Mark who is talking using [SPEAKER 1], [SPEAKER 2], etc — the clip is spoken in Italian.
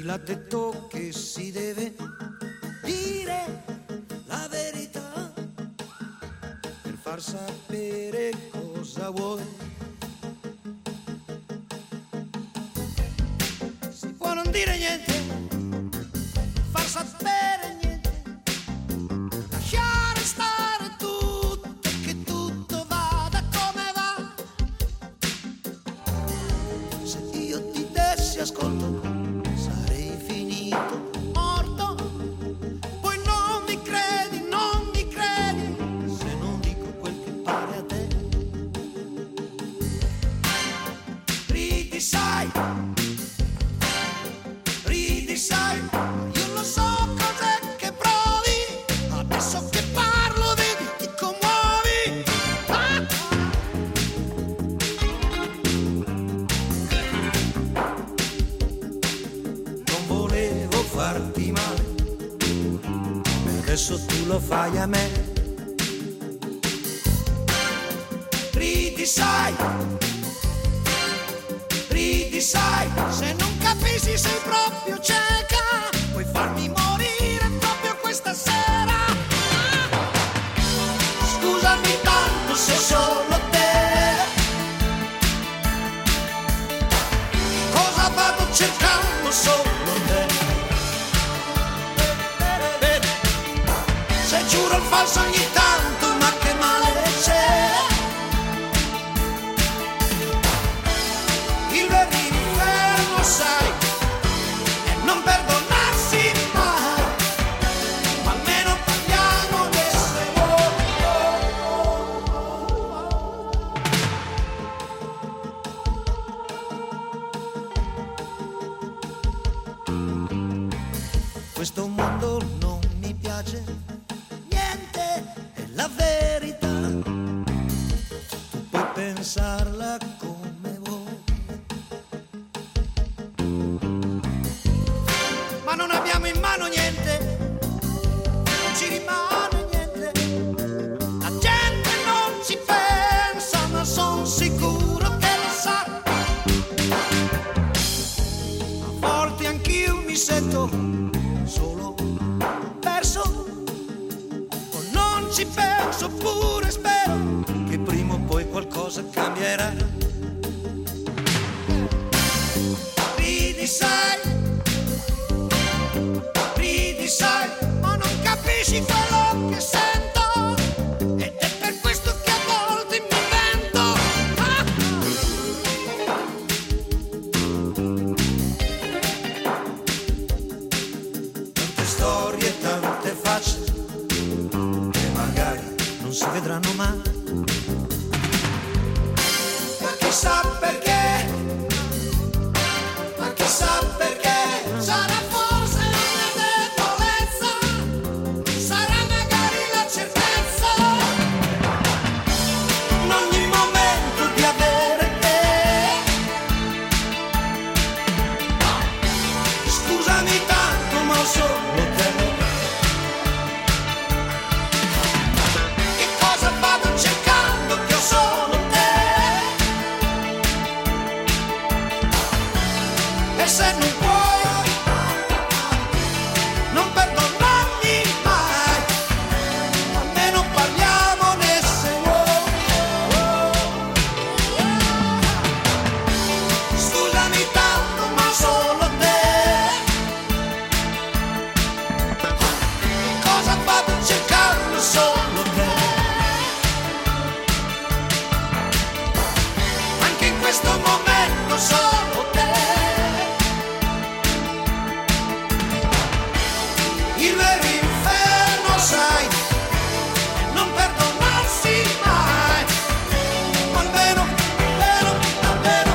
[SPEAKER 1] Lei l'ha detto che si deve dire la verità per far sapere cosa vuoi. Si può non dire niente, far sapere niente, lasciare stare tutto e che tutto vada come va. Se io ti dessi ascolto sarei finito morto. Poi non mi credi se non dico quel che pare a te. Ridi sai, io lo so cos'è che provi. Adesso che parlo vedi ti commuovi. Non volevo farti male, ma adesso tu lo fai a me. Ridi sai, se non capisci sei proprio cieca, puoi farmi morire proprio questa sera. Scusami tanto se solo te, cosa vado cercando solo te. Se giuro il falso ogni tanto, ma che male c'è. Il vero inferno sai, e non perdonarsi mai, ma almeno parliamo adesso. Questo mondo non mi piace, niente è la verità. Tu puoi pensarla come vuoi, ma non abbiamo in mano niente, non ci rimane niente. La gente non ci pensa, ma son sicuro che lo sa. A volte anch'io mi sento solo, perso, o non ci penso pure, spero che prima o poi qualcosa cambierà. Ridi sai, ma non capisci quello che sento, ed è per questo che a volte mi invento. Tante storie, tante facce che magari non si vedranno mai. Ma chissà perché, sarà forse una debolezza, sarà magari la certezza, in ogni momento di avere te. Scusami tanto, ma ho solo te. Che cosa vado cercando che ho solo te? E se non puoi, non perdonarmi mai, almeno parliamone se vuoi. Scusami tanto, ma solo te. Cosa vado cercando solo te? Anche in questo momento solo te. Il vero inferno sai, e non perdonarsi mai, almeno, almeno.